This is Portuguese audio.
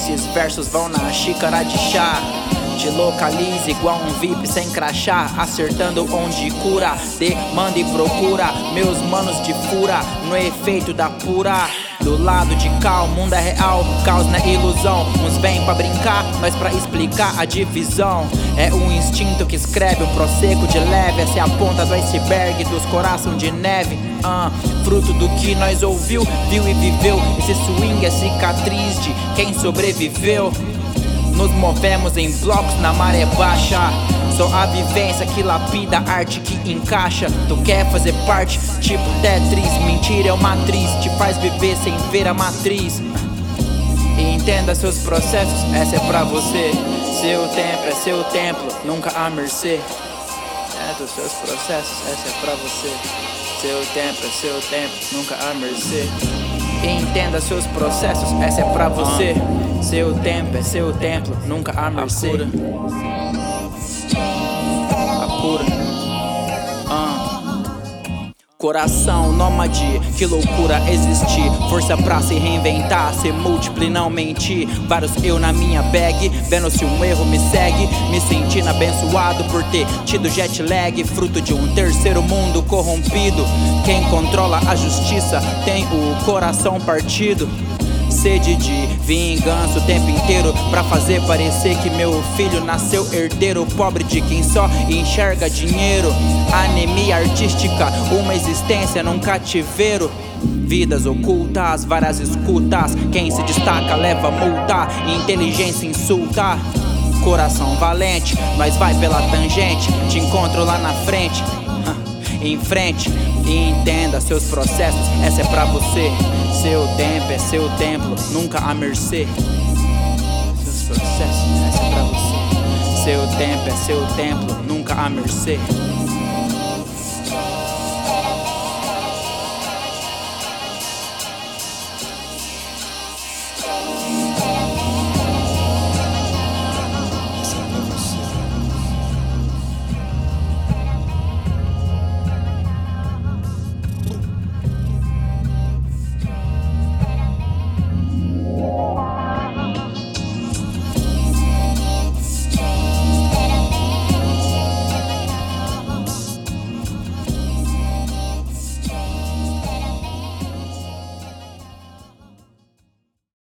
Esses versos vão na xícara de chá. Te localiza igual um VIP sem crachá, acertando onde cura, demanda e procura. Meus manos de fura, no efeito da pura. Do lado de cá o mundo é real, caos não é ilusão. Uns vêm pra brincar, nós pra explicar a divisão. É um instinto que escreve um prosseco de leve. Essa é a ponta do iceberg dos coração de neve. Fruto do que nós ouviu, viu e viveu. Esse swing é cicatriz de quem sobreviveu. Nos movemos em blocos na maré baixa. Só a vivência que lapida, a arte que encaixa. Tu quer fazer parte, tipo Tetris. Mentira é uma atriz, te faz viver sem ver a matriz. E entenda seus processos, essa é pra você. Seu tempo é seu templo, nunca à mercê. Entenda os seus processos, essa é pra você. Seu tempo é seu templo, nunca à mercê. Entenda seus processos, essa é pra você. Seu tempo é seu templo, nunca à mercê. A cura. Coração nômade, que loucura existir. Força pra se reinventar, ser múltiplo e não mentir. Vários eu na minha bag, vendo se um erro me segue. Me sentindo abençoado por ter tido jet lag. Fruto de um terceiro mundo corrompido. Quem controla a justiça tem o coração partido. Sede de vingança o tempo inteiro, pra fazer parecer que meu filho nasceu herdeiro. Pobre de quem só enxerga dinheiro. Anemia artística, uma existência num cativeiro. Vidas ocultas, várias escutas. Quem se destaca leva multa, inteligência insulta. Coração valente, mas vai pela tangente. Te encontro lá na frente, em frente. E entenda seus processos, essa é pra você. Seu tempo é seu templo, nunca à mercê. Seus processos, essa é pra você. Seu tempo é seu templo, nunca à mercê.